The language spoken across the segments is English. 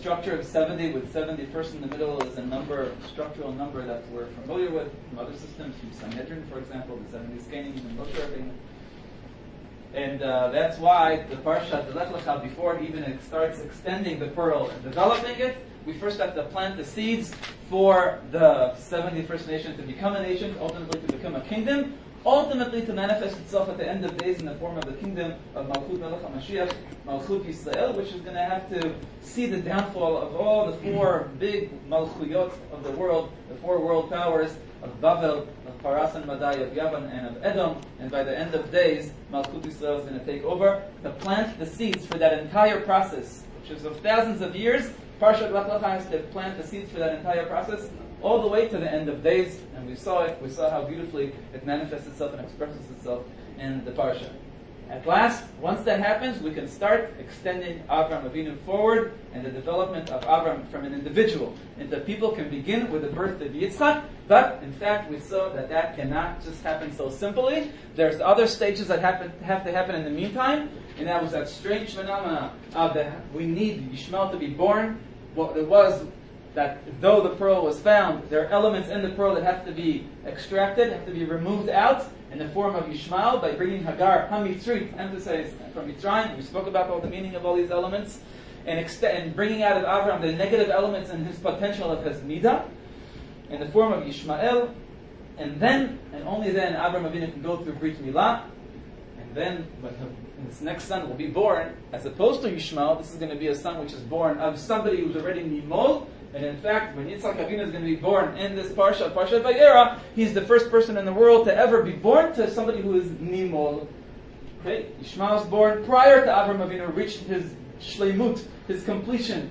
structure of 70 with 70 first in the middle is a number, structural number that we're familiar with from other systems, from Sanhedrin, for example, the 70 Skenim and Moshe Rabbeinu. And that's why the Parsha, the Lech Lecha, before it even starts extending the pearl and developing it, we first have to plant the seeds for the 71st nation to become a nation, ultimately to become a kingdom, ultimately to manifest itself at the end of days in the form of the kingdom of Malchut Melech HaMashiach, Malchut Yisrael, which is going to have to see the downfall of all the four big Malchuyot of the world, the four world powers of Babel, of Paras and Madai, of Yavan and of Edom, and by the end of days, Malchut Yisrael is going to take over, to plant the seeds for that entire process, which is of thousands of years. Parshat Lech Lecha has to plant the seeds for that entire process, all the way to the end of days, and we saw it. We saw how beautifully it manifests itself and expresses itself in the Parsha. At last, once that happens, we can start extending Avram Avinu forward, and the development of Avram from an individual into people can begin with the birth of Yitzchak. But in fact, we saw that cannot just happen so simply. There's other stages that have to happen in the meantime, and that was that strange phenomena of that we need Yishmael to be born. What it was that though the pearl was found, there are elements in the pearl that have to be extracted, have to be removed out in the form of Yishmael by bringing Hagar, HaMitzrit, emphasize from Mitzrayim. We spoke about all the meaning of all these elements, and bringing out of Abraham the negative elements and his potential of his midah in the form of Yishmael, and then, and only then, Abraham Avinu can go through Brit Milah, and then when his next son will be born, as opposed to Yishmael, this is going to be a son which is born of somebody who's already Nimol. And in fact, when Yitzchak Avinu is going to be born in this Parsha Vayera, he's the first person in the world to ever be born to somebody who is Nimol. Okay? Yishmael is born prior to Avraham Avinu reached his shleimut, his completion.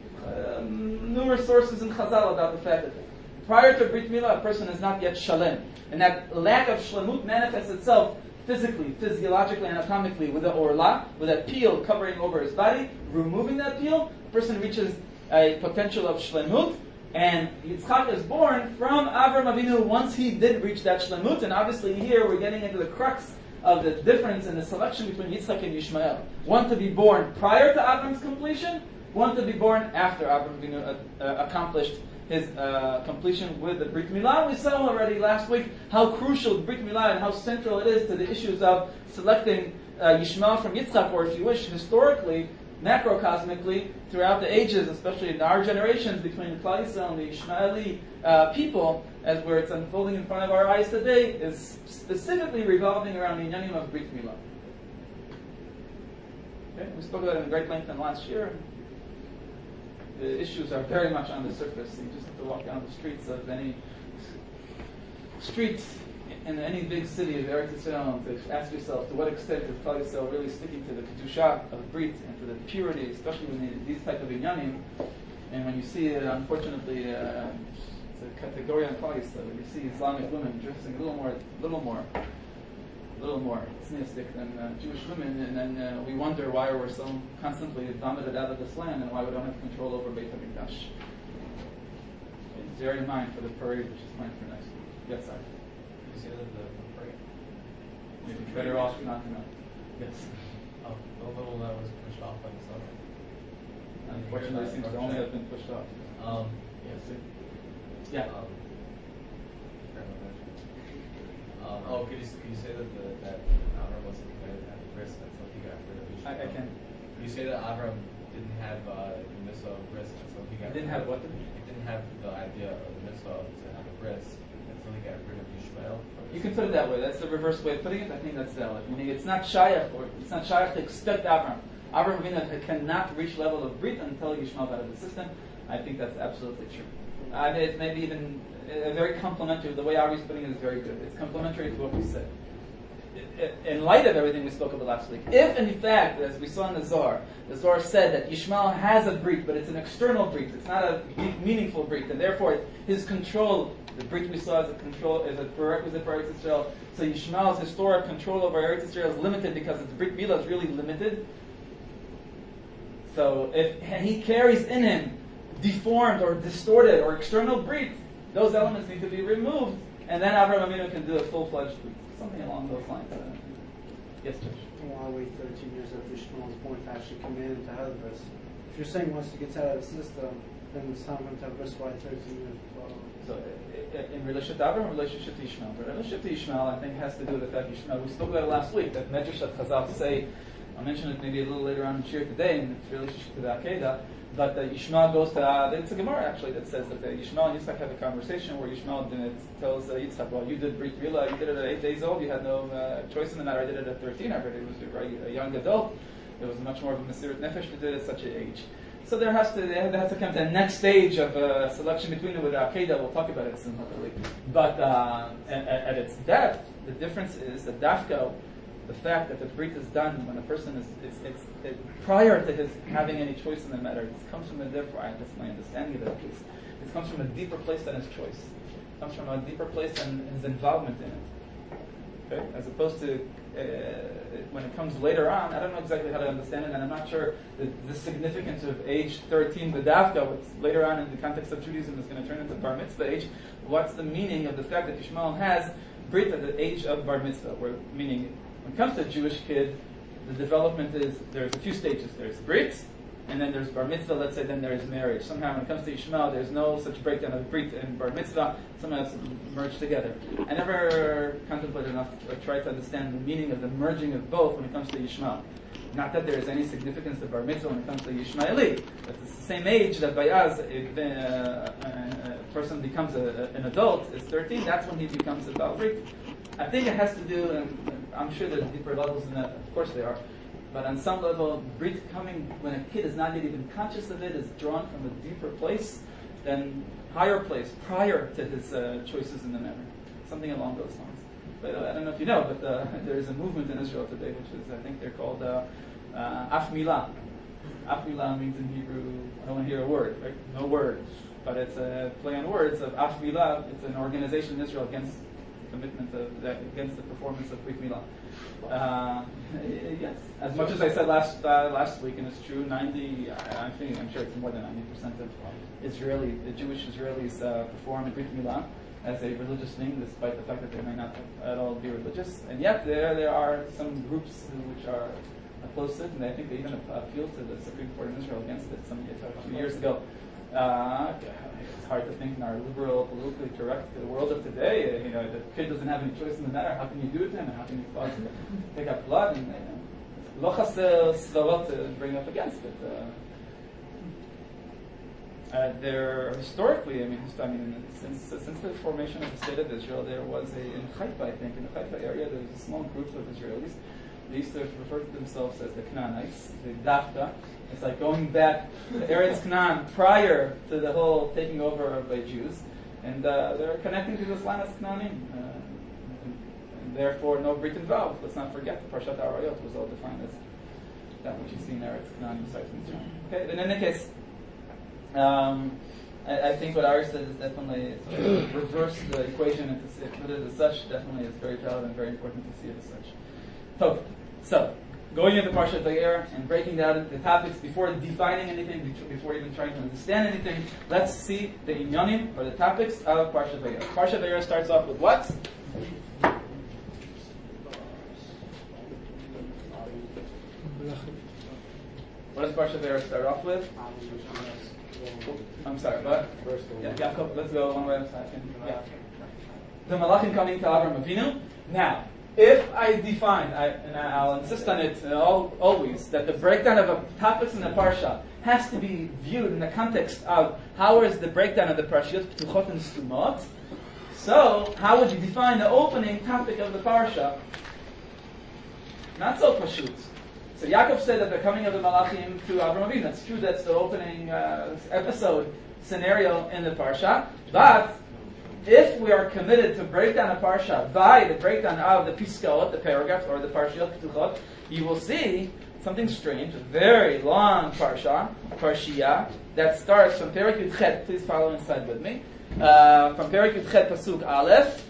Numerous sources in Chazal about the fact that prior to Brit Milah, a person is not yet shalem. And that lack of shlemut manifests itself physically, physiologically, anatomically, with the orla, with that peel covering over his body. Removing that peel, the person reaches a potential of shlemut, and Yitzchak is born from Avram Avinu once he did reach that shlemut, and obviously here we're getting into the crux of the difference in the selection between Yitzchak and Yishmael. One to be born prior to Avram's completion, one to be born after Avram Avinu accomplished his completion with the Brit Milah. We saw already last week how crucial Brit Milah and how central it is to the issues of selecting Yishmael from Yitzchak, or if you wish, historically, macrocosmically, throughout the ages, especially in our generations, between the Klal Yisrael and the Ishmaeli people, as where it's unfolding in front of our eyes today, is specifically revolving around the inyanim of Brit Milah. Okay? We spoke about it in great length last year. The issues are very much on the surface. You just have to walk down the streets of any street in any big city of Eretz Yisrael and to ask yourself to what extent is Klal Yisrael really sticking to the kedusha of Brit and to the purity, especially when these type of inyanim. And when you see, unfortunately, it's a category on Klal Yisrael, when you see Islamic women dressing a little more tzniustic than Jewish women, and then we wonder why we're so constantly vomited out of this land and why we don't have control over Beit HaMikdash. Bear in mind for the parade which is planned for next week. Yes, sir. You say that the parade? Maybe better off not to know. Yes. Oh, the little that was pushed off by the sun. Unfortunately, it seems to only have been pushed off. Yes. Yeah. Could you say that Avram wasn't committed at the bris until he got rid of Ishmael? I can. Could you say that Avram didn't have the mitzvah of bris until he got? He didn't have what? He didn't have the idea of the mitzvah to have a bris until he got rid of Ishmael. You can put it that way. That's the reverse way of putting it. I think that's valid. Meaning it's not shayach, or it's not shayach to expect Avram. Avram Avinu cannot reach level of Brit until Yishmael got out of the system. I think that's absolutely true. It's maybe even very complementary. The way Ari's putting it is very good. It's complementary to what we said. In light of everything we spoke about last week, if in fact, as we saw in the Zohar said that Yishmael has a Brit, but it's an external Brit, it's not a meaningful Brit, and therefore his control, the Brit we saw is a prerequisite for Eretz Yisrael. So Yishmael's historic control over Eretz Yisrael is limited because the Brit Milah is really limited. So if he carries in him deformed or distorted or external Brit, those elements need to be removed, and then Avraham Avinu can do a full-fledged Brit. Something along those lines. Yes, Josh? Why wait 13 years after Ishmael was born to actually come in to have the bris? if you're saying once it gets out of the system, then it's time for him to have bris by 13 and 12. So in relationship to Avram, relationship to Ishmael. The relationship to Ishmael, I think, has to do with the fact Ishmael. We spoke about it last week. That Medrash that Chazal say, I'll mention it maybe a little later on in Shir today in its relationship to the Akedah. But Ishmael goes to it's a Gemara actually that says that Ishmael and Yitzchak have a conversation where Ishmael tells Yitzchak, well, you did Brit Milah, you did it at 8 days old, you had no choice in the matter. I did it at 13. I heard it was a young adult. It was much more of a Mesirat Nefesh to do it at such an age. So there has to come to the next stage of selection between it with Akedah. We'll talk about it soon, hopefully. But at its depth, the difference is that Dafka, the fact that the Brit is done when a person is prior to his having any choice in the matter, it comes from that's my understanding of that case. It comes from a deeper place than his choice. It comes from a deeper place than his involvement in it. Okay? As opposed to when it comes later on, I don't know exactly how to understand it, and I'm not sure the significance of age 13 B'dafka, which later on in the context of Judaism is going to turn into Bar Mitzvah age. What's the meaning of the fact that Ishmael has Brit at the age of Bar Mitzvah? Meaning, when it comes to a Jewish kid, the development is, there's a few stages. There's Brit, and then there's Bar Mitzvah, let's say, then there's marriage. Somehow when it comes to Ishmael, there's no such breakdown of Brit and Bar Mitzvah. Somehow it's merged together. I never contemplated enough or tried to understand the meaning of the merging of both when it comes to Ishmael. Not that there is any significance to Bar Mitzvah when it comes to Yishmaeli. But it's the same age that Bayaz, if a person becomes an adult, is 13, that's when he becomes a Baal Brit. I think it has to do, and I'm sure there's deeper levels in that, of course there are, but on some level, Brit coming when a kid is not yet even conscious of it is drawn from a deeper place than higher place prior to his choices in the matter. Something along those lines. But I don't know if you know, but there is a movement in Israel today, which is, I think they're called Af Milah. Af Milah means in Hebrew, I don't want to hear a word, right? No words. But it's a play on words of Af Milah. It's an organization in Israel against commitment of that, against the performance of Brit Milah. Yes, as much as I said last week, and it's true, I'm sure it's more than 90% of the Jewish Israelis perform Brit Milah as a religious thing, despite the fact that they may not at all be religious. And yet there are some groups which are opposed to it, and I think they even appealed to the Supreme Court in Israel against it a few years ago. It's hard to think in our liberal, politically correct world of today, the kid doesn't have any choice in the matter. How can you do it to him? And how can you cause him to take up blood? And lo chaser svarot to bring up against it. There historically, since the formation of the state of Israel, there was in Haifa, I think, in the Haifa area, there was a small group of Israelis. They used to refer to themselves as the Canaanites, the Dafka. It's like going back to Eretz Canaan prior to the whole taking over by Jews, and they're connecting to this land as Canaanim, and therefore no Brit involved. Let's not forget the Parshat Arayot was all defined as that which you see in Eretz Canaan besides Mitzrayim. Okay, but in any case, I think what Ari said is definitely reverse the equation and to put it as such. Definitely is very valid and very important to see it as such. So, going into Parshat Vayera and breaking down the topics before defining anything, before even trying to understand anything, let's see the inyanim, or the topics of Parshat Vayera. Parshat Vayera starts off with what? What does Parshat Vayera start off with? I'm sorry, what? Yeah, Yaakov, let's go one way at a second. Yeah. The Malachim coming to Avraham Avinu. Now, if I define, and I'll insist on it always, that the breakdown of a topics in the parsha has to be viewed in the context of how is the breakdown of the parashiyot Ptuchot and Stumot. So, how would you define the opening topic of the parsha? Not so pashut. So Yaakov said that the coming of the Malachim to Avraham Avinu. That's true. That's the opening episode scenario in the parsha, but if we are committed to break down a parsha by the breakdown of the piskaot, the paragraphs, or the parshiyot Ptuchot, you will see something strange, a very long parshiya, that starts from Perek Yud Chet. Please follow inside with me. From Perek Yud Chet, Pasuk Aleph,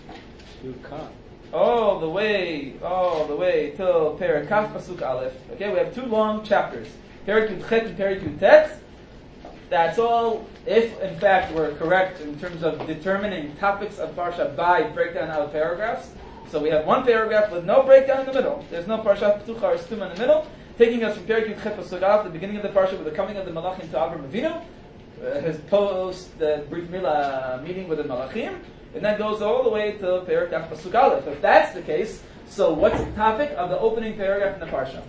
all the way till Perek Kaf, Pasuk Aleph. Okay, we have two long chapters, Perek Yud Chet and Perek Yud Tet. That's all, if in fact we're correct in terms of determining topics of Parsha by breakdown out of paragraphs. So we have one paragraph with no breakdown in the middle. There's no Parsha Ptucha or Stuma in the middle. taking us from Perek Yud Chet Pasuk Aleph, the beginning of the parsha, with the coming of the Malachim to Avram Avinu, his post Brit Milah meeting with the Malachim, and then goes all the way to Perek Yud Pasuk Aleph. If that's the case, so what's the topic of the opening paragraph in the parsha?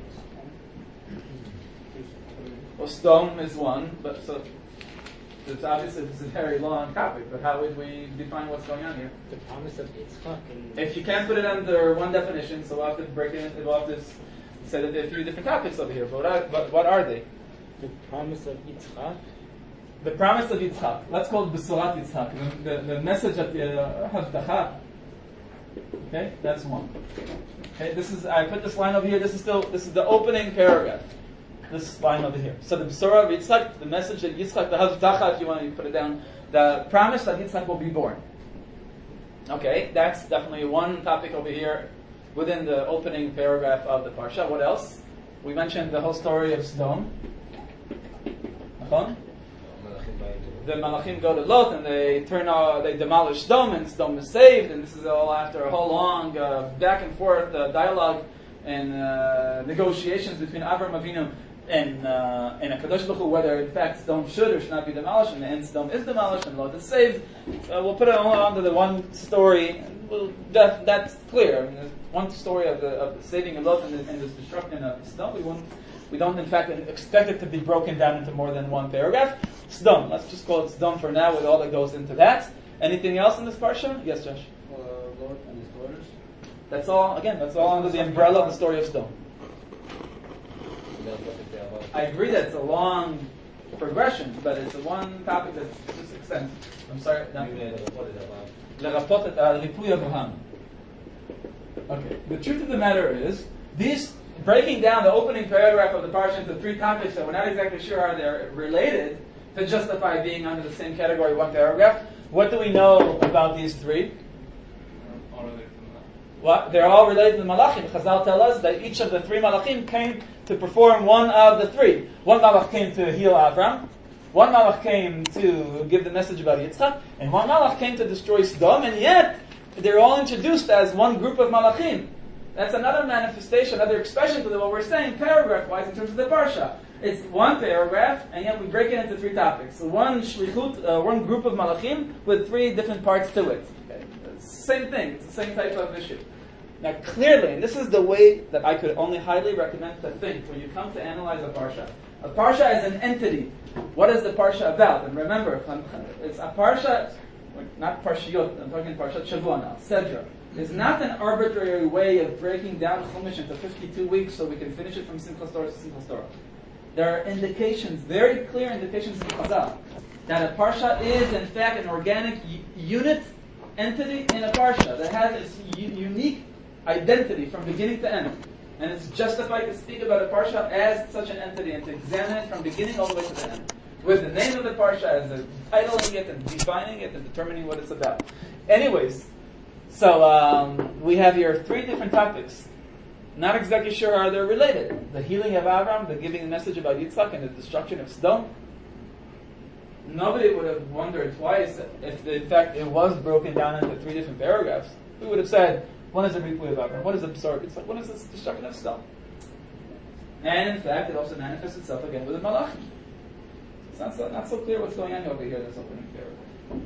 Well, Sdom is one, but so it's obviously it's a very long topic. But how would we define what's going on here? The promise of Yitzchak. If you can't put it under one definition, so we'll have to break it. We'll have to say that there are a few different topics over here. But what are they? The promise of Yitzchak. The promise of Yitzchak. Let's call it Besorat Yitzchak. The message of Havdacha. Okay, that's one. Okay, I put this line over here. This is the opening paragraph. This line over here. So the Besorah of Yitzchak, the message that Yitzchak, the Havdacha, if you want to put it down, the promise that Yitzchak will be born. Okay, that's definitely one topic over here within the opening paragraph of the parsha. What else? We mentioned the whole story of Sodom. The Malachim go to Lot and they demolish Sodom, and Sodom is saved. And this is all after a whole long back and forth dialogue and negotiations between Avram Avinu and HaKadosh Baruch Hu, whether in fact Sodom should or should not be demolished. And the end, Sodom is demolished and Lot is saved. We'll put it all under the one story. That's clear. I mean, there's one story of the saving of Lot and the destruction of Sodom. We don't in fact expect it to be broken down into more than one paragraph. Sodom. Let's just call it Sodom for now, with all that goes into that. Anything else in this parsha? Yes, Josh. Lot and his daughters. That's all. Again, that's all under the umbrella of the story of Sodom. I agree that it's a long progression, but it's the one topic that's just extended. I'm sorry. Okay. The truth of the matter is, these breaking down the opening paragraph of the parsha into three topics that we're not exactly sure are they related to justify being under the same category, one paragraph. What do we know about these three? What? They're all related to the Malachim. Chazal tell us that each of the three Malachim came to perform one of the three. One Malach came to heal Avram, one Malach came to give the message about Yitzchak, and one Malach came to destroy Sodom, and yet they're all introduced as one group of Malachim. That's another manifestation, another expression to what we're saying paragraph-wise in terms of the parsha. It's one paragraph, and yet we break it into three topics. So one shlichut, one group of malachim with three different parts to it. Okay? Same thing. It's the same type of issue. Now, clearly, and this is the way that I could only highly recommend to think when you come to analyze a parsha. A parsha is an entity. What is the parsha about? And remember, it's a parsha, not parshiyot. I'm talking parshat Shavua now. Sedra. It's not an arbitrary way of breaking down Chumash into 52 weeks so we can finish it from Simchas Torah to Simchas Torah. There are indications, very clear indications in Chazal, that a parsha is in fact an organic unit, entity in a parsha that has its unique identity from beginning to end. And it's justified to speak about a parsha as such an entity and to examine it from beginning all the way to the end. With the name of the parsha as titling it and defining it and determining what it's about. Anyways, so we have here three different topics. Not exactly sure how they're related. The healing of Avram, the giving the message about Yitzchak, and the destruction of Sodom. Nobody would have wondered twice if in fact it was broken down into three different paragraphs. We would have said, one is the Ripui of Avram, what is the Besorah of Yitzchak, what is the destruction of Sodom? And in fact, it also manifests itself again with the Malachim. It's not so clear what's going on over here in this opening paragraph.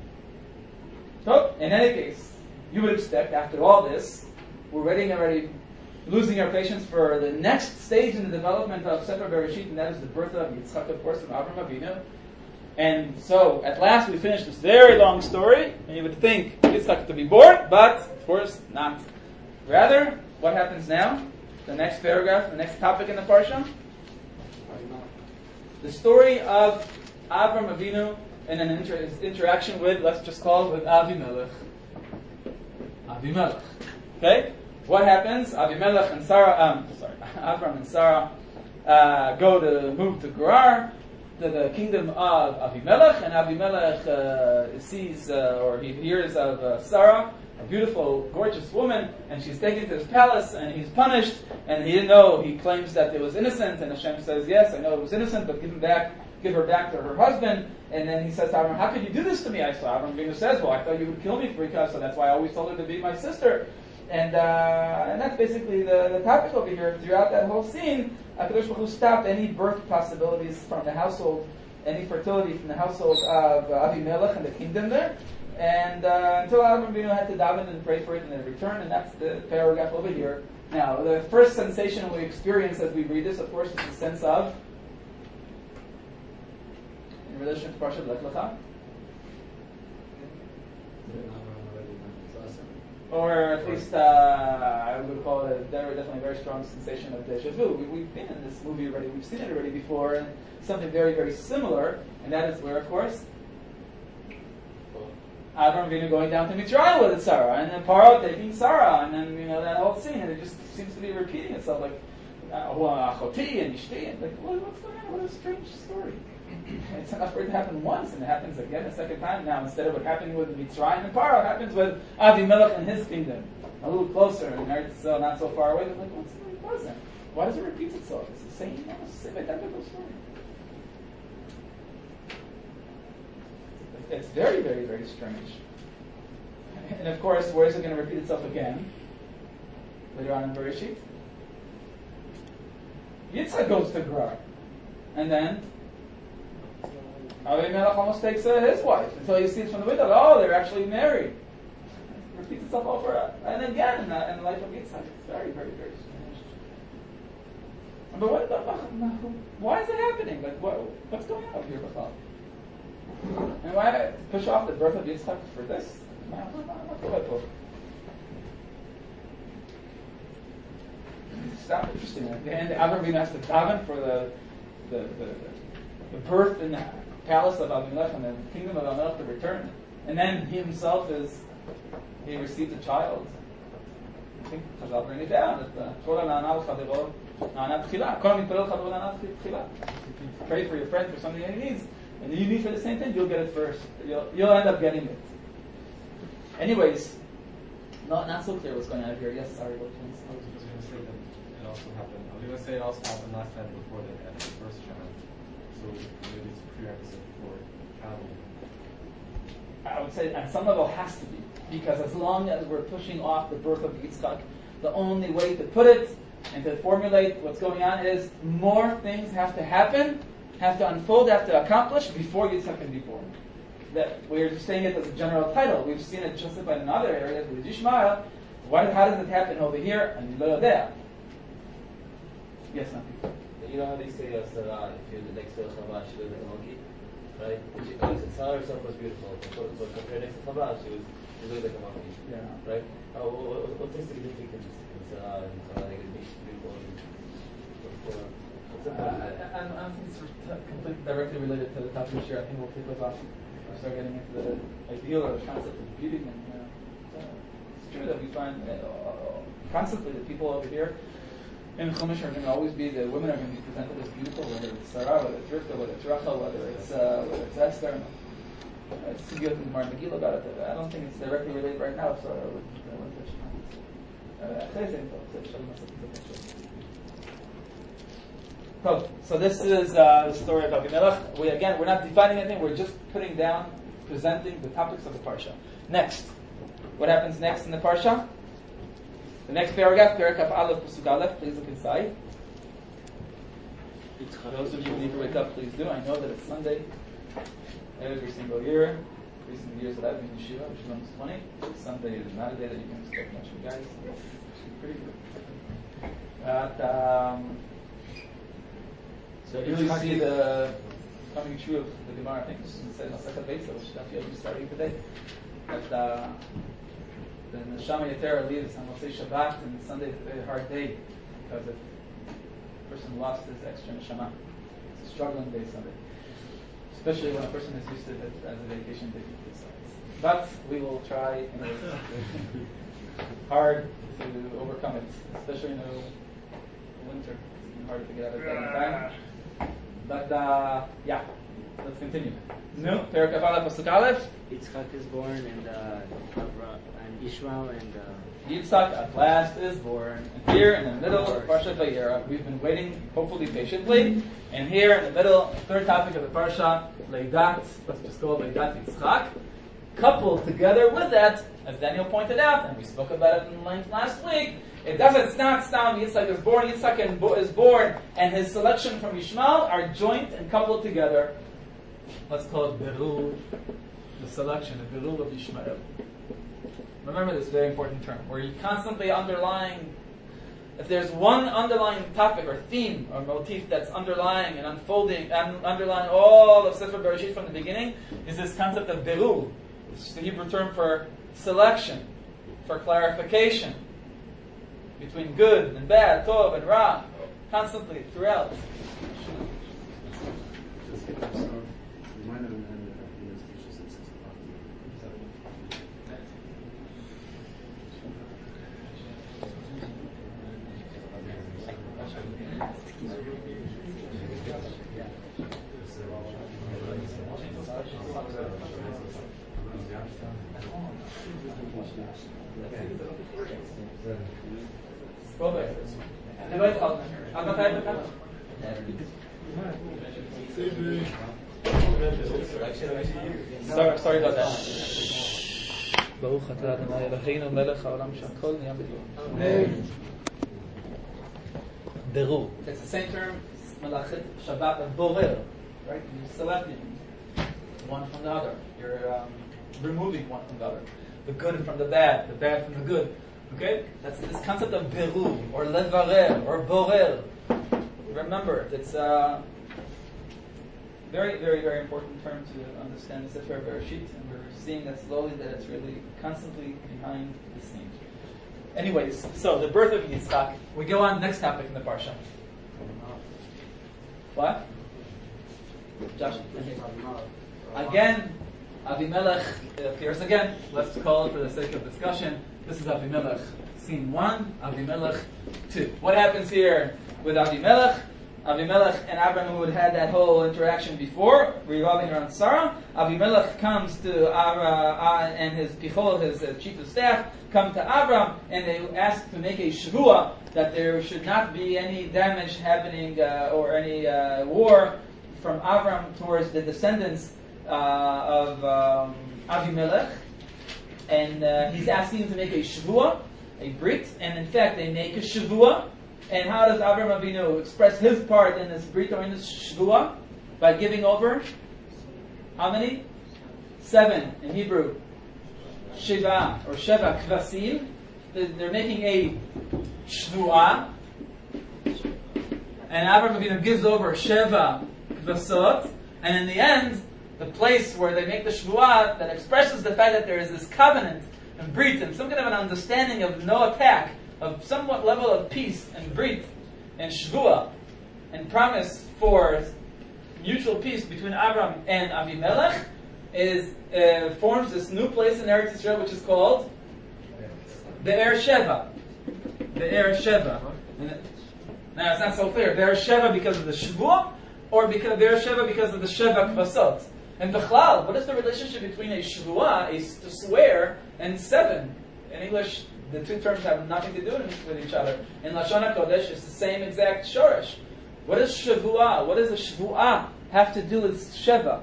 So, in any case, you would expect, after all this, we're already losing our patience for the next stage in the development of Sefer Bereshit, and that is the birth of Yitzchak, of course, from Avram Avinu. And so, at last, we finish this very long story, and you would think Yitzchak to be born, but, of course, not. Rather, what happens now? The next paragraph, the next topic in the parsha? The story of Avram Avinu and his interaction with, let's just call it, with Avimelech. Avimelech. Okay? What happens? Avimelech and Sarah, Avram and Sarah go to move to Gerar, to the kingdom of Avimelech, and Avimelech sees, or he hears of Sarah, a beautiful, gorgeous woman, and she's taken to his palace, and he's punished, and he didn't know, he claims that it was innocent, and Hashem says, yes, I know it was innocent, but give her back to her husband. And then he says to Avram, how could you do this to me? So Avram Avinu says, well, I thought you would kill me because, so that's why I always told her to be my sister. And that's basically the topic over here throughout that whole scene. HaKadosh Baruch Hu stopped any birth possibilities from the household, any fertility from the household of Avimelech and the kingdom there. And until Avram Avinu had to daven and pray for it and then return, and that's the paragraph over here. Now, the first sensation we experience as we read this, of course, is the sense of, in relation to Parshat Lech Lecha, or at least I would call it definitely a very strong sensation of deja vu. We've been in this movie already, we've seen it already before, and something very, very similar, and that is where, of course, Avram Avinu going down to Mitzrayim with Sarah, and then Paro taking Sarah, and then that whole scene, and it just seems to be repeating itself, like Achoti and Ishti, and like what's going on? What a strange story. It's enough for it to happen once, and it happens again a second time. Now, instead of what happened with Mitzrayim and Paro, it happens with Avimelech and his kingdom, a little closer, and Eretz not so far away. They're like, what is that? Why does it repeat itself? It's the same identical story. It's very, very, very strange. And of course, where is it going to repeat itself again? Later on in Bereshit. Yitzchak goes to Gerar. And then Avimelech almost takes his wife until he sees from the window, oh, they're actually married. It repeats itself over and again in the life of Yitzchak. It's very, very, very strange. But why is it happening? Like, what's going on here, Bachal? And why push off the birth of Yitzchak for this? It's not interesting. At the end, Avram Avinu has to daven for the birth in the palace of Avimelech and the kingdom of Avimelech to return. And then he himself he receives a child. I think Chazal bring it down. Pray for your friend for something that he needs. And you need for the same thing, you'll get it first. You'll end up getting it. Anyways, not so clear what's going on here. Yes, sorry, what I was just going to say that it also happened. I was going to say it also happened last time before they had the first child. So maybe it's a prerequisite for travel. I would say at some level has to be. Because as long as we're pushing off the birth of Yitzchak, the only way to put it and to formulate what's going on is more things have to happen, have to unfold, have to accomplish before Yitzchak can be born. That we're just saying it as a general title. We've seen it justified in other areas with Yishmael. How does it happen over here and there? Yes, ma'am. You know how they say Sarah, if you're the next to Chava, she was like a monkey, right? Sarah herself was beautiful, but compared next to Chava, she looked like a monkey. Yeah. Right? What's the significance in Sarah and Chava? Like, it's beautiful. I don't think it's completely directly related to the topic this year. I think we'll take those off and start getting into the ideal or the concept of beauty. And it's true that we find constantly that people over here in Chumash are going to always be, the women are going to be presented as beautiful, whether it's Sarah, whether it's Rivka, whether it's Rachel, whether it's Esther. It's to give more Megillah about it. I don't think it's directly related right now, so I wouldn't touch it. So this is the story of Avimelech. We're not defining anything. We're just presenting the topics of the parsha. Next, what happens next in the parsha? The next paragraph, Perek Aleph Pasuk Aleph. Please look inside. For those of you who need to wake up, please do. I know that it's Sunday every single year. Recent years that I've been in Yeshiva, which is almost 20. Sunday is not a day that you can expect much from guys. It's pretty good. But so you really see the coming true of the Gemara. I think this is in Masechet Beitza, which Daf is starting today. That the Neshama Yetera leaves on Motzei Shabbat, and Sunday is a very hard day because the person lost his extra Neshama. It's a struggling day Sunday, especially when a person is used to it as a vacation day. But we will try hard to overcome it, especially in the winter. It's harder to get out of bed in time. But let's continue. No, Perek Aleph Pasuk Aleph. Yitzchak is born, and Ishmael, and Yitzchak at last is born. And here in the middle of Parsha Vayera, we've been waiting, hopefully patiently. And here in the middle, third topic of the Parsha, Leidat. Let's just go Leidat Yitzchak. Coupled together with that, as Daniel pointed out, and we spoke about it in length last week, It doesn't. It's not Stam Yitzchak is born. Yitzchak is born, and his selection from Yishmael are joint and coupled together. Let's call it Berul, the selection, the Berul of Yishmael. Remember this very important term, where you constantly underlying. If there's one underlying topic or theme or motif that's underlying and unfolding and underlying all of Sefer Bereshit from the beginning, is this concept of berul. It's the Hebrew term for selection, for clarification between good and bad, tov and ra, constantly throughout. Sorry about that. Baruch atah Adonai Eloheinu melech haolam she'akol niyeh b'diburo. Berul. It's the same term, Malachit Shabbat of Borer, right? You're selecting one from the other. You're removing one from the other. The good from the bad from the good. Okay? That's this concept of Berul, or Levarer, or Borer. Remember it. It's very, very, very important term to understand the Sefer Bereshit, and we're seeing that slowly that it's really constantly behind the scenes. Anyways, so the birth of Yitzchak. We go on next topic in the parsha. What? Josh? Again, Avimelech appears again. Let's call it for the sake of discussion. This is Avimelech. Scene 1, Avimelech 2. What happens here with Avimelech? Avimelech and Abraham, who had had that whole interaction before, revolving around Sarah. Avimelech comes to and his pichol, his chief of staff, come to Abraham, and they ask to make a shvua that there should not be any damage happening or any war from Abraham towards the descendants of Avimelech. And he's asking him to make a shvua, a brit, and in fact they make a shvua. And how does Avraham Avinu express his part in this brit or in this shvua? By giving over how many? 7 in Hebrew. Shiva or Sheva Kvasim. They're making a shvua. And Avraham Avinu gives over Sheva Kvasot. And in the end, the place where they make the shvua that expresses the fact that there is this covenant and brit and some kind of an understanding of no attack, of somewhat level of peace and brit and shvua and promise for mutual peace between Abraham and Avimelech forms this new place in Eretz Yisrael which is called Be'er Sheva. Be'er Sheva. Now it's not so clear. Be'er Sheva because of the shvua or because Be'er Sheva because of the Sheva Kvasot. And Bechlal, what is the relationship between a shvua, to swear, and 7? In English, the two terms have nothing to do with each other. In Lashon HaKodesh, it's the same exact shorish. What is shavua? What does a shvua have to do with Sheva?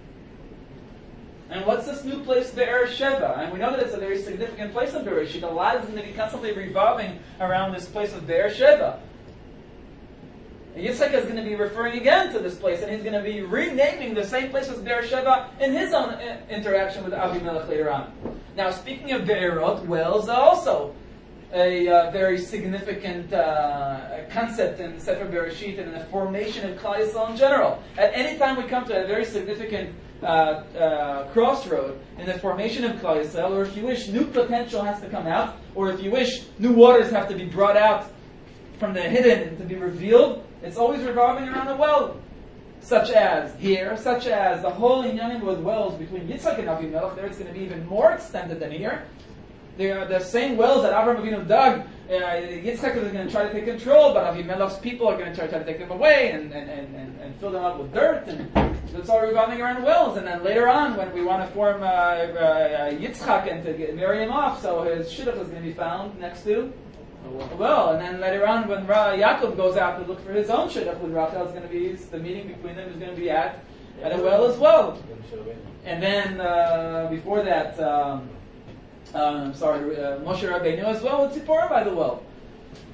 And what's this new place, Be'er Sheva? And we know that it's a very significant place in Bereshit. A lot is going to be constantly revolving around this place of Be'er Sheva. Yitzchak is going to be referring again to this place, and he's going to be renaming the same place as Be'er Sheva in his own interaction with Avimelech later on. Now, speaking of Be'erot, wells are also a very significant concept in Sefer Bereshit and in the formation of Klal Yisrael in general. At any time we come to a very significant crossroad in the formation of Klal Yisrael, or if you wish, new potential has to come out, or if you wish, new waters have to be brought out from the hidden and to be revealed, it's always revolving around a well. Such as here, such as the whole inyanim with wells between Yitzchak and Avimelech. There it's going to be even more extended than here. They are the same wells that Avraham Avinu dug. Yitzchak is going to try to take control, but Avimelech's people are going to try to take them away and fill them up with dirt. And it's all revolving around wells. And then later on, when we want to form Yitzchak and to marry him off, so his shidduch is going to be found next to well, and then later on, when Yaakov goes out to look for his own shidduch with Rachel, is going to be the meeting between them is going to be at a well as well. And then before that, Moshe Rabbeinu as well with Tzipporah by the well.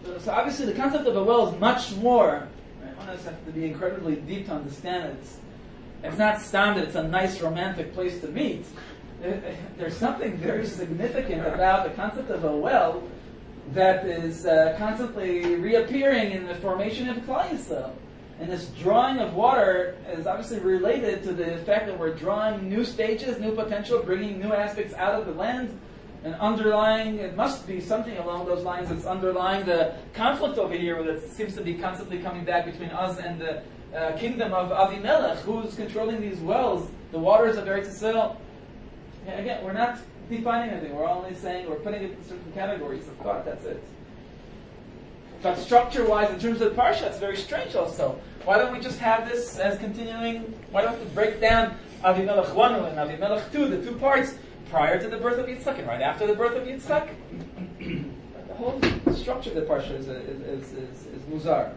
So obviously the concept of a well is much more. Right? One has to be incredibly deep to understand it. It's not standard. It's a nice romantic place to meet. There's something very significant about the concept of a well that is constantly reappearing in the formation of Klal Yisrael. And this drawing of water is obviously related to the fact that we're drawing new stages, new potential, bringing new aspects out of the land, and underlying, it must be something along those lines that's underlying the conflict over here that seems to be constantly coming back between us and the kingdom of Avimelech, who's controlling these wells, the waters of Eretz Yisrael. Yeah, again, we're not defining anything, we're only saying, we're putting it in certain categories of thought, that's it. But structure-wise, in terms of the Parsha, it's very strange also. Why don't we just have this as continuing? Why don't we break down Avimelech 1 and Avimelech 2, the two parts, prior to the birth of Yitzchak and right after the birth of Yitzchak? The whole structure of the Parsha is muzar.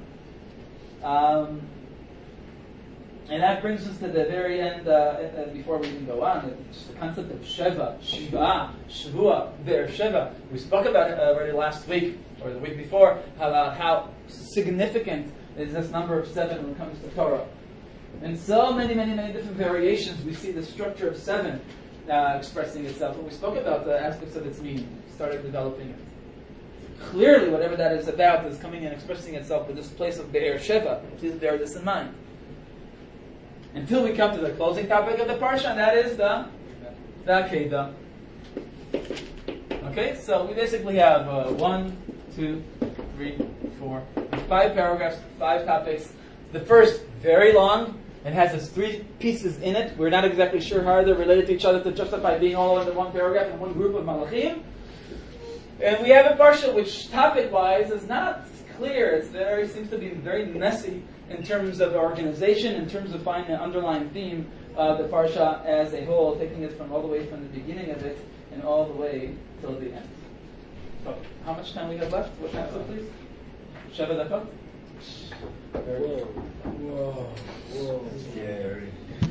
And that brings us to the very end, before we even go on, just the concept of Sheva, Shiva, Shavua, Be'er Sheva. We spoke about it already last week, or the week before, about how significant is this number of 7 when it comes to Torah. In so many different variations, we see the structure of 7 expressing itself. And we spoke about the aspects of its meaning, started developing it. Clearly, whatever that is about is coming and expressing itself with this place of Be'er Sheva. Please bear this in mind. Until we come to the closing topic of the Parsha, and that is the Akedah. Okay, so we basically have 1, 2, 3, 4, 5 paragraphs, 5 topics. The first, very long, and has its 3 pieces in it. We're not exactly sure how they're related to each other to justify being all in the one paragraph in one group of Malachim. And we have a Parsha which, topic-wise, is not clear. It seems to be very messy in terms of organization, in terms of finding the underlying theme of the Parsha as a whole, taking it from all the way from the beginning of it and all the way till the end. So, how much time we have left? What time is it, please? Sheva Dakot? Whoa. Scary.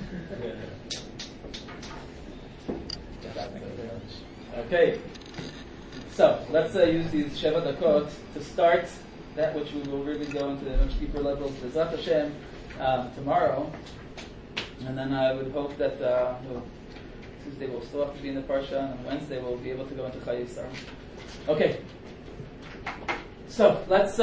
Okay. So, let's use these Sheva Dakot to start that which we will really go into much deeper levels, B'ezrat Hashem, tomorrow. And then I would hope that Tuesday we'll still have to be in the Parsha, and on Wednesday we'll be able to go into Chayei Sarah. Okay. So let's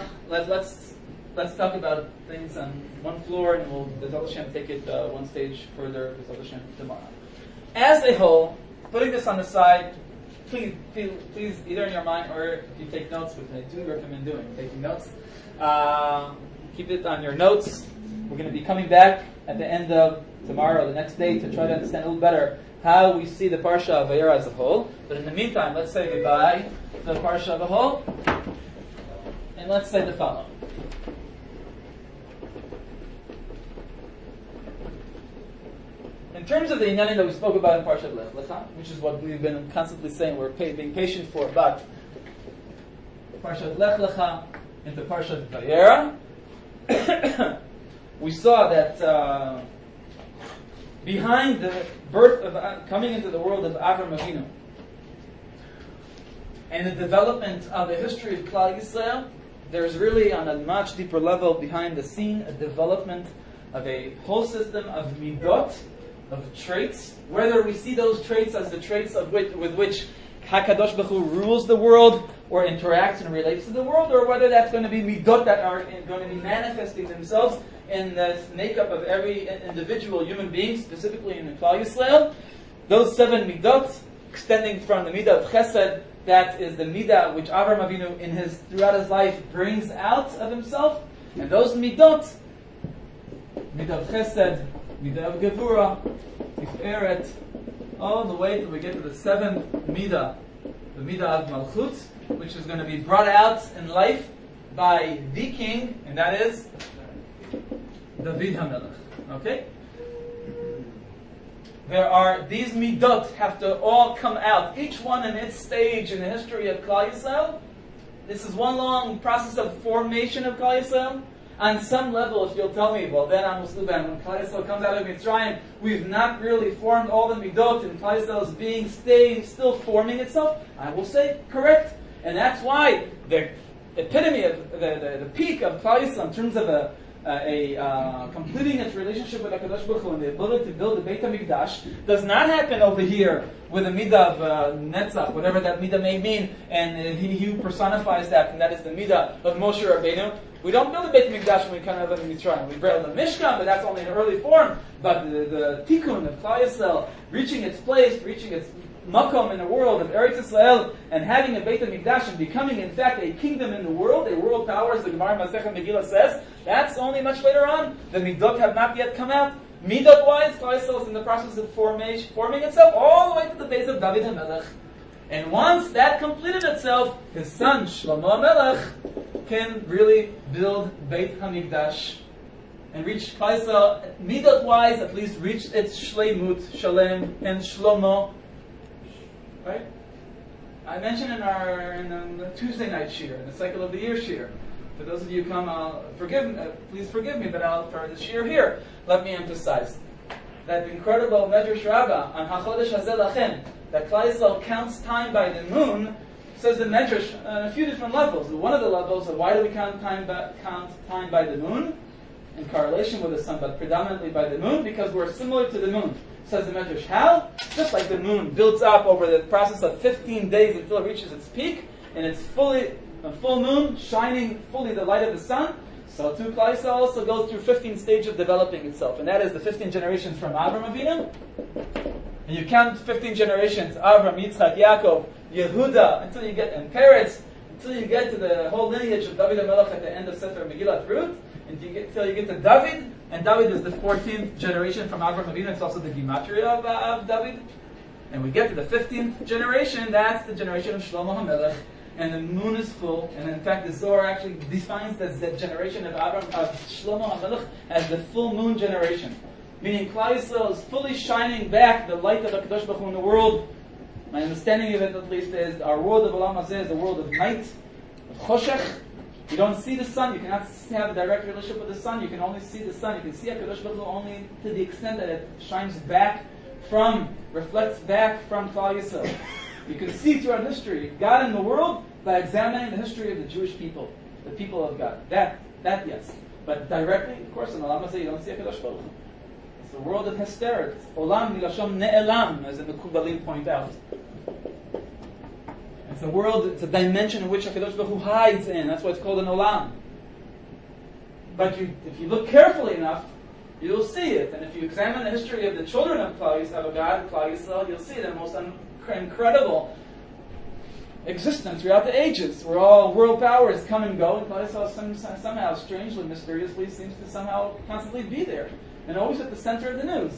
talk about things on one floor, and we'll B'ezrat Hashem take it one stage further, B'ezrat Hashem, tomorrow. As a whole, putting this on the side, please, either in your mind or if you take notes, which I do recommend doing, taking notes, keep it on your notes. We're going to be coming back at the end of tomorrow, the next day, to try to understand a little better how we see the Parsha of Vayera as a whole. But in the meantime, let's say goodbye to the Parsha of a whole, and let's say the following. In terms of the inyanim that we spoke about in Parshat Lech Lecha, which is what we've been constantly saying we're being patient for, but Parshat Lech Lecha into Parshat Vayera, we saw that behind the birth of coming into the world of Avram Avinu and the development of the history of Klal Yisrael, there's really on a much deeper level behind the scene a development of a whole system of midot, of traits, whether we see those traits as the traits with which HaKadosh Baruch Hu rules the world or interacts and relates to the world, or whether that's going to be midot that are going to be manifesting themselves in the makeup of every individual human being, specifically in the Klal Yisrael. Those 7 midot, extending from the midah of Chesed, that is the midah which Avram Avinu throughout his life brings out of himself, and those midot, midah of Chesed, midah of Gevura, Tiferet, all the way till we get to the 7th midah, the midah of Malchut, which is going to be brought out in life by the king, and that is David HaMelech. Okay? These midot have to all come out, each one in its stage in the history of Klal Yisrael. This is one long process of formation of Klal Yisrael. On some level, if you'll tell me, well, then Amos Luban, when Klal Yisrael comes out of Mitzrayim, we've not really formed all the midot, and Klal Yisrael is still forming itself, I will say correct. And that's why the epitome of the peak of Klal Yisrael in terms of completing its relationship with HaKadosh Baruch Hu and the ability to build the Beit HaMikdash does not happen over here with the midah of Netzach, whatever that midah may mean, and he who personifies that, and that is the midah of Moshe Rabbeinu. We don't build a Beit HaMikdash when we come out of Mitzrayim. We build the Mishkan, but that's only in early form. But the Tikkun of Klal Yisrael, reaching its place, reaching its makom in the world of Eretz Yisrael, and having a Beit HaMikdash and becoming, in fact, a kingdom in the world, a world power, as the Gemara Masechet Megillah says, that's only much later on. The Midot have not yet come out. Midot-wise, Klal Yisrael is in the process of forming itself all the way to the days of David HaMelech. And once that completed itself, his son, Shlomo HaMelech, can really build Beit HaMikdash and reach Klal Yisrael, Midot-wise, at least reach its Shleimut, Shalem, and Shlomo. Right? I mentioned in the Tuesday night shir, in the cycle of the year shir. For those of you who come, please forgive me, but for the shir here, let me emphasize that incredible Medrash Rabbah on HaChodesh Hazeh Lachem, that Klal Yisrael counts time by the moon, says the Medrash on a few different levels. One of the levels of why do we count time by the moon? In correlation with the sun, but predominantly by the moon, because we're similar to the moon. Says the Medrash, how? Just like the moon builds up over the process of 15 days until it reaches its peak, and it's a full moon, shining fully the light of the sun, so too Klal Yisrael also goes through 15 stages of developing itself, and that is the 15 generations from Avram Avinu. And you count 15 generations, Avram, Yitzchak, Yaakov, Yehuda, until you get, and Peretz, until you get to the whole lineage of David HaMelech at the end of Sefer Megillat Ruth, until you get to David, and David is the 14th generation from Avram Avinu. It's also the gematria of David. And we get to the 15th generation. That's the generation of Shlomo HaMelech, and the moon is full. And in fact, the Zohar actually defines the generation of Shlomo HaMelech as the full moon generation, meaning Klal Yisrael is fully shining back the light of HaKadosh Baruch Hu in the world. My understanding of it, at least, is our world of Olam Hazeh is the world of night, of Choshech. You don't see the sun. You cannot have a direct relationship with the sun. You can only see the sun. You can see HaKadosh Baruch Hu only to the extent that it shines back reflects back from Klal Yisrael. You can see throughout history God in the world by examining the history of the Jewish people, the people of God. That yes. But directly, of course, in Olam Hazeh you don't see HaKadosh Baruch Hu. It's the world of Hester. It's Olam milashon ne'elam, as the Mekubalim point out. It's a world, it's a dimension in which HaKadosh Baruch Hu hides in. That's why it's called an Olam. But if you look carefully enough, you'll see it. And if you examine the history of the children of Klal Yisrael, you'll see the most incredible existence throughout the ages, where all world powers come and go, and Klal Yisrael somehow, strangely, mysteriously, seems to somehow constantly be there, and always at the center of the news.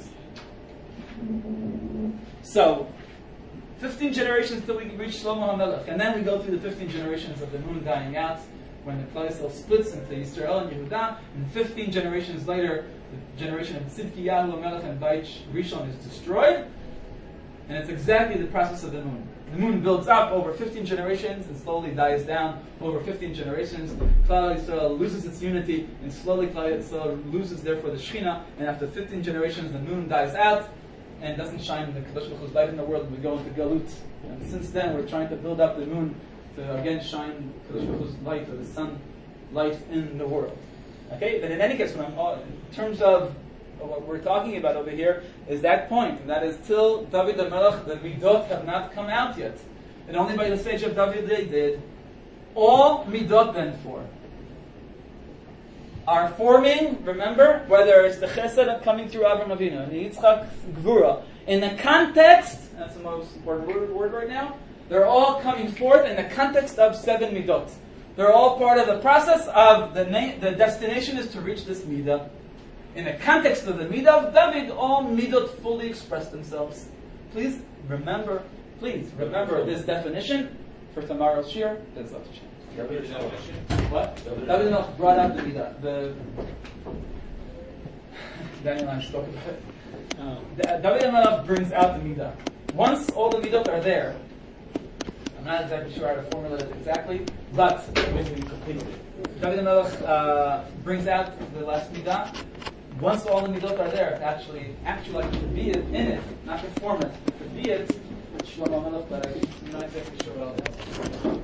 So, 15 generations till we reach Shlomo HaMelech, and then we go through the 15 generations of the moon dying out, when the Klal Yisrael splits into Yisrael and Yehuda, and 15 generations later, the generation of Tzidkiyahu HaMelech and Beit Rishon is destroyed, and it's exactly the process of the moon. The moon builds up over 15 generations and slowly dies down over 15 generations. Klal Yisrael loses its unity, and slowly Klal Yisrael loses therefore the Shekhinah, and after 15 generations the moon dies out, and doesn't shine in the Kadosh Baruch Hu's light in the world, and we go into Galut. And since then, we're trying to build up the moon to again shine Kadosh Baruch Hu's light, or the sun light in the world. Okay, but in any case, in terms of what we're talking about over here, is that point, and that is till David HaMelech, the Midot have not come out yet. And only by the stage of David they did. All Midot then for are forming, remember, whether it's the Chesed coming through Avram Avinu, the Yitzchak Gvura, in the context, that's the most important word right now, they're all coming forth in the context of 7 Midot. They're all part of the process of the destination is to reach this Midah. In the context of the Midah of David, all Midot fully express themselves. Please remember this definition for tomorrow's Shir. That's not to change. What? David HaMelech brought out the Midah. Daniel and I spoke about it. David HaMelech brings out the Midah. Once all the Midot are there, I'm not exactly sure how to formulate it exactly, but basically completely. David HaMelech brings out the last Midah. Once all the Midot are there, to actually to be in it, not to form it, to be it, Shlomo HaMelech, but I'm not exactly sure what else.